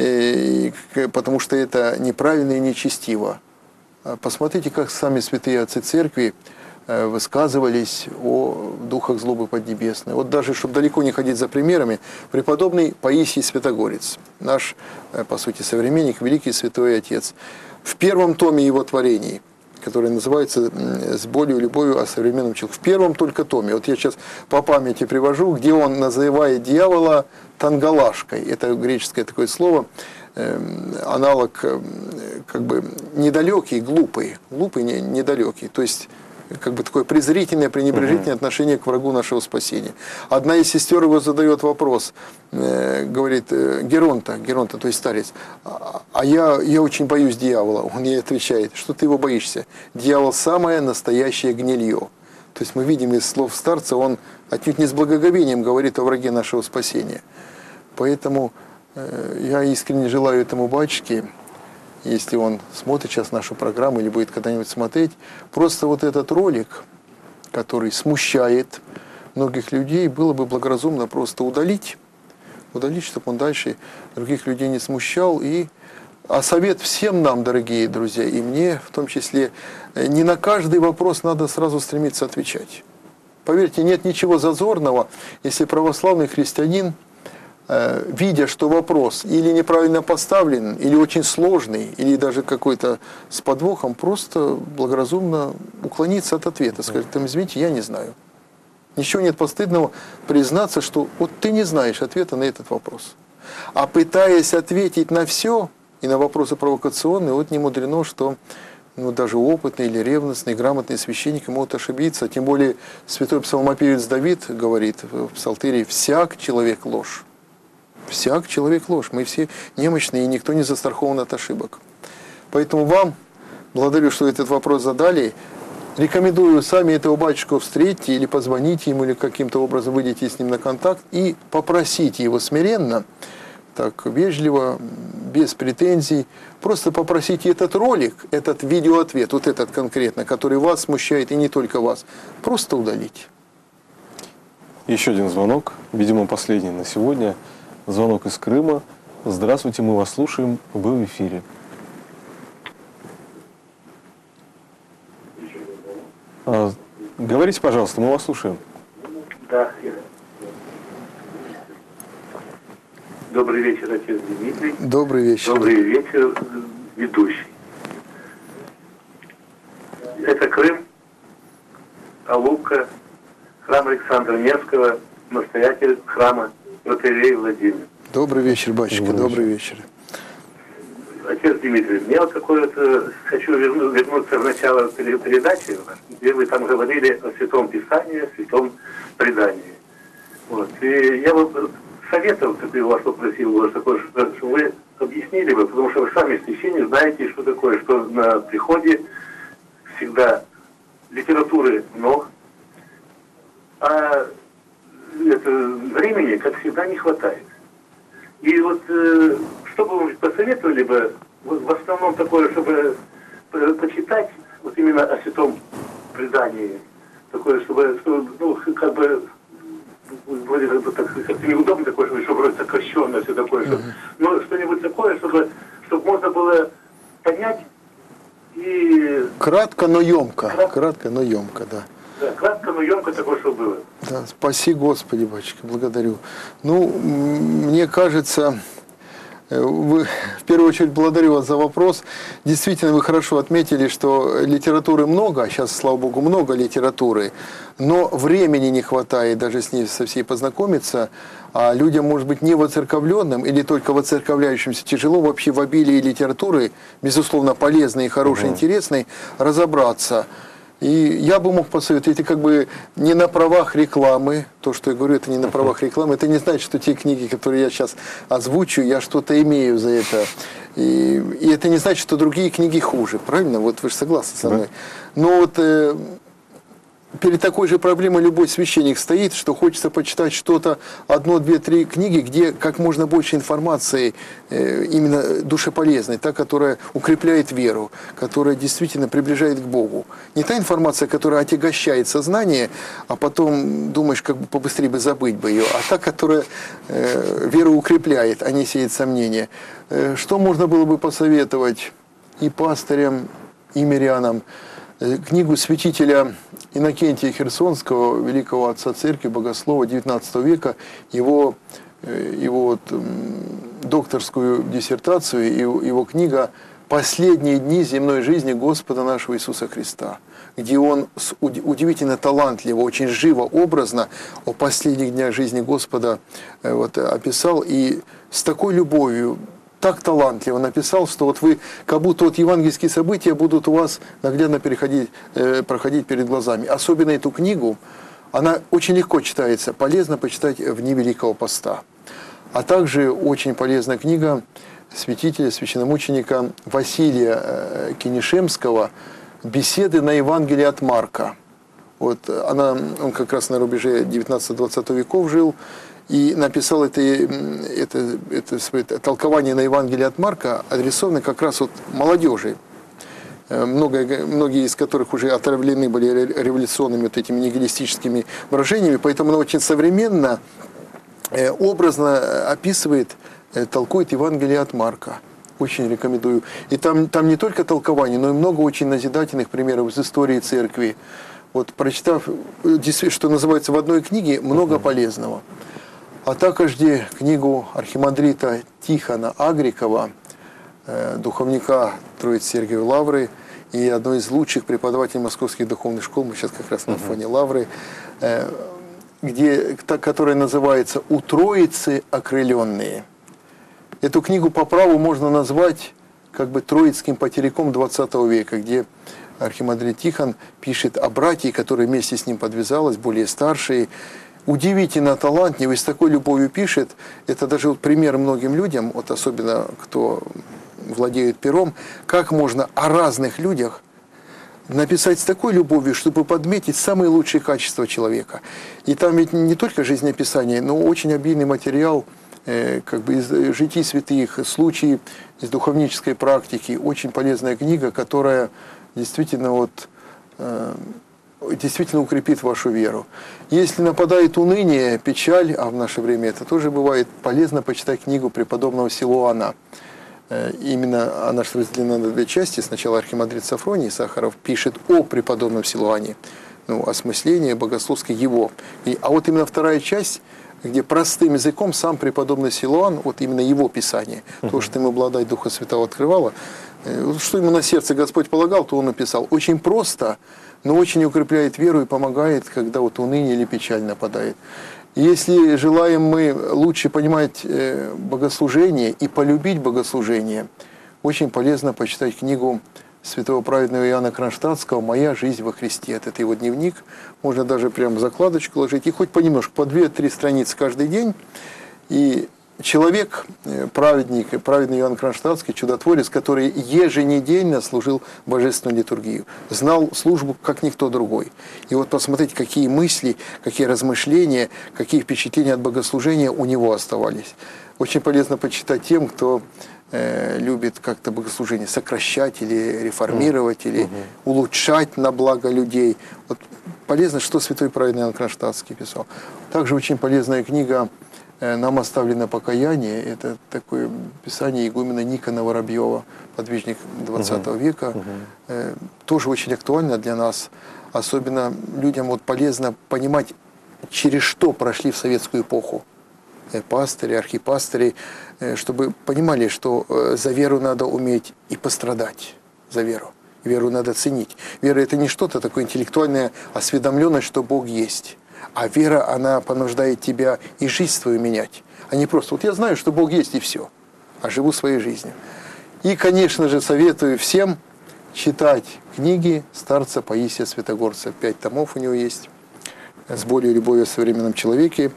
потому что это неправильно и нечестиво. Посмотрите, как сами святые отцы церкви высказывались о духах злобы поднебесной. Вот даже, чтобы далеко не ходить за примерами, преподобный Паисий Святогорец, наш, по сути, современник, великий святой отец, в первом томе его творений, который называется «С болью и любовью о современном человеке», в первом только томе, вот я сейчас по памяти привожу, где он называет дьявола тангалашкой, это греческое такое слово, аналог как бы недалекий, глупый, недалекий, то есть как бы такое презрительное, пренебрежительное отношение к врагу нашего спасения. Одна из сестер его задает вопрос, говорит, Геронта, то есть старец, а я очень боюсь дьявола. Он ей отвечает, что ты его боишься? Дьявол самое настоящее гнилье. То есть мы видим из слов старца, он отнюдь не с благоговением говорит о враге нашего спасения. Поэтому я искренне желаю этому батюшке, если он смотрит сейчас нашу программу или будет когда-нибудь смотреть, просто вот этот ролик, который смущает многих людей, было бы благоразумно просто удалить, чтобы он дальше других людей не смущал. А совет всем нам, дорогие друзья, и мне в том числе, не на каждый вопрос надо сразу стремиться отвечать. Поверьте, нет ничего зазорного, если православный христианин, видя, что вопрос или неправильно поставлен, или очень сложный, или даже какой-то с подвохом, просто благоразумно уклониться от ответа. Скажет, извините, я не знаю. Ничего нет постыдного признаться, что вот ты не знаешь ответа на этот вопрос. А пытаясь ответить на все, и на вопросы провокационные, вот не мудрено, что даже опытный или ревностный, грамотный священник могут ошибиться. Тем более святой псалмопевец Давид говорит в Псалтире: «Всяк человек ложь». Всяк человек ложь. Мы все немощные, и никто не застрахован от ошибок. Поэтому вам, благодарю, что этот вопрос задали. Рекомендую сами этого батюшку встретить, или позвоните ему, или каким-то образом выйдите с ним на контакт и попросите его смиренно, так вежливо, без претензий, просто попросите этот ролик, этот видеоответ, вот этот конкретно, который вас смущает, и не только вас, просто удалить. Еще один звонок, видимо, последний на сегодня. Звонок из Крыма. Здравствуйте, мы вас слушаем, вы в эфире. Говорите, пожалуйста, мы вас слушаем. Да. Добрый вечер, отец Дмитрий. Добрый вечер. Добрый вечер, ведущий. Это Крым, Алупка, храм Александра Невского, настоятель храма протоиерей Владимир. Добрый вечер, батюшка, добрый вечер. Отец Дмитрий, мне вот какое-то, хочу вернуться в начало передачи, где вы там говорили о Святом Писании, о Святом Предании. Вот. И я вот советовал, как я вас попросил, чтобы вы объяснили бы, потому что вы сами священник знаете, что такое, что на приходе всегда литературы много, а времени, как всегда, не хватает. И вот что бы вы посоветовали бы, в основном такое, чтобы почитать вот именно о Святом Предании, такое, чтобы ну, как бы вроде как-то неудобно такое, чтобы вроде сокращенно все такое, чтобы, но что-нибудь такое, чтобы можно было понять и... Кратко, но емко. Кратко, но емко, да. Да, кратко, но емко такое, что было. Да, спаси Господи, батюшка, благодарю. Ну, мне кажется, в первую очередь благодарю вас за вопрос. Действительно, вы хорошо отметили, что литературы много, а сейчас, слава Богу, много литературы, но времени не хватает даже с ней со всей познакомиться, а людям, может быть, не воцерковленным или только воцерковляющимся тяжело вообще в обилии литературы, безусловно, полезной, хорошей, интересной, разобраться. И я бы мог посоветовать, это как бы не на правах рекламы, то, что я говорю, это не на правах рекламы, это не значит, что те книги, которые я сейчас озвучу, я что-то имею за это. И это не значит, что другие книги хуже, правильно? Вот вы же согласны со мной. Но вот перед такой же проблемой любой священник стоит, что хочется почитать что-то, 1, 2, 3 книги, где как можно больше информации именно душеполезной, та, которая укрепляет веру, которая действительно приближает к Богу. Не та информация, которая отягощает сознание, а потом думаешь, как бы побыстрее бы забыть бы ее, а та, которая веру укрепляет, а не сеет сомнения. Что можно было бы посоветовать и пастырям, и мирянам? Книгу святителя Иннокентия Херсонского, великого отца церкви, богослова XIX века, его докторскую диссертацию, его книга «Последние дни земной жизни Господа нашего Иисуса Христа», где он удивительно талантливо, очень живо, образно о последних днях жизни Господа описал, и с такой любовью, так талантливо написал, что вот вы, как будто вот евангельские события будут у вас наглядно проходить перед глазами. Особенно эту книгу, она очень легко читается, полезно почитать в дни Великого Поста. А также очень полезная книга святителя, священномученика Василия Кинешемского «Беседы на Евангелие от Марка». Вот он как раз на рубеже 19-20 веков жил, и написал это толкование на Евангелие от Марка, адресованное как раз вот молодежи, многие из которых уже отравлены были революционными вот этими нигилистическими выражениями, поэтому оно очень современно, образно описывает, толкует Евангелие от Марка. Очень рекомендую. И там не только толкование, но и много очень назидательных примеров из истории церкви. Вот прочитав, что называется, в одной книге, много полезного. А також книгу архимандрита Тихона Агрикова, духовника Троицы Сергиевой Лавры и одной из лучших преподавателей московских духовных школ, мы сейчас как раз на фоне Лавры, которая называется «У Троицы окрыленные». Эту книгу по праву можно назвать как бы троицким потеряком 20 века, где архимандрит Тихон пишет о братье, которая вместе с ним подвязалась, более старшие. Удивительно талантливый, с такой любовью пишет. Это даже вот пример многим людям, вот особенно кто владеет пером, как можно о разных людях написать с такой любовью, чтобы подметить самые лучшие качества человека. И там ведь не только жизнеописание, но очень обильный материал как бы из житий святых, случаи из духовнической практики. Очень полезная книга, которая действительно действительно укрепит вашу веру. Если нападает уныние, печаль, а в наше время это тоже бывает, полезно почитать книгу преподобного Силуана. Именно она разделена на две части. Сначала архимандрит Сафроний Сахаров пишет о преподобном Силуане, осмысление богословское его. А вот именно вторая часть, где простым языком сам преподобный Силуан, вот именно его писание, то, что ему благодать Духа Святого открывала, что ему на сердце Господь полагал, то он написал. Очень просто, но очень укрепляет веру и помогает, когда вот уныние или печаль нападает. Если желаем мы лучше понимать богослужение и полюбить богослужение, очень полезно почитать книгу святого праведного Иоанна Кронштадтского «Моя жизнь во Христе». Это его дневник, можно даже прям закладочку ложить, и хоть понемножку, по 2-3 страницы каждый день. И человек, праведник, праведный Иоанн Кронштадтский, чудотворец, который еженедельно служил божественную литургию, знал службу, как никто другой. И вот посмотрите, какие мысли, какие размышления, какие впечатления от богослужения у него оставались. Очень полезно почитать тем, кто любит как-то богослужение сокращать или реформировать, или улучшать на благо людей. Вот полезно, что святой праведный Иоанн Кронштадтский писал. Также очень полезная книга «Нам оставлено покаяние». Это такое писание игумена Никона Воробьева, подвижник 20 века. Тоже очень актуально для нас. Особенно людям вот полезно понимать, через что прошли в советскую эпоху пастыри, архипастыри, чтобы понимали, что за веру надо уметь и пострадать за веру. Веру надо ценить. Вера – это не что-то такое интеллектуальное, осведомленность, что Бог есть. А вера, она понуждает тебя и жизнь свою менять. А не просто, вот я знаю, что Бог есть и все, а живу своей жизнью. И, конечно же, советую всем читать книги старца Паисия Святогорца. 5 томов у него есть. «С болью и любовью о современном человеке»,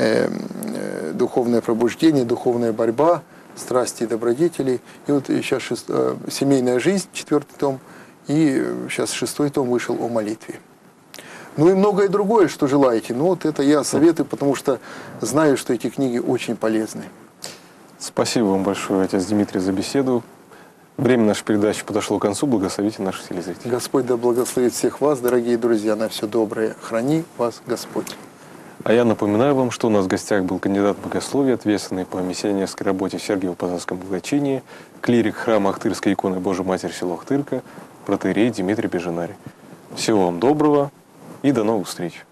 «Духовное пробуждение», «Духовная борьба», «Страсти и добродетели». И вот сейчас «Семейная жизнь», 4 том, и сейчас 6 том вышел о молитве. Ну и многое другое, что желаете. Но вот это я советую, потому что знаю, что эти книги очень полезны. Спасибо вам большое, отец Дмитрий, за беседу. Время нашей передачи подошло к концу. Благословите наших телезрителей. Господь да благословит всех вас, дорогие друзья, на все доброе. Храни вас Господь. А я напоминаю вам, что у нас в гостях был кандидат богословия, ответственный по миссионерской работе в Сергиево-Посадском благочинии, клирик храма Ахтырской иконы Божьей Матери село Ахтырка, протоиерей Дмитрий Беженарий. Всего вам доброго и до новых встреч.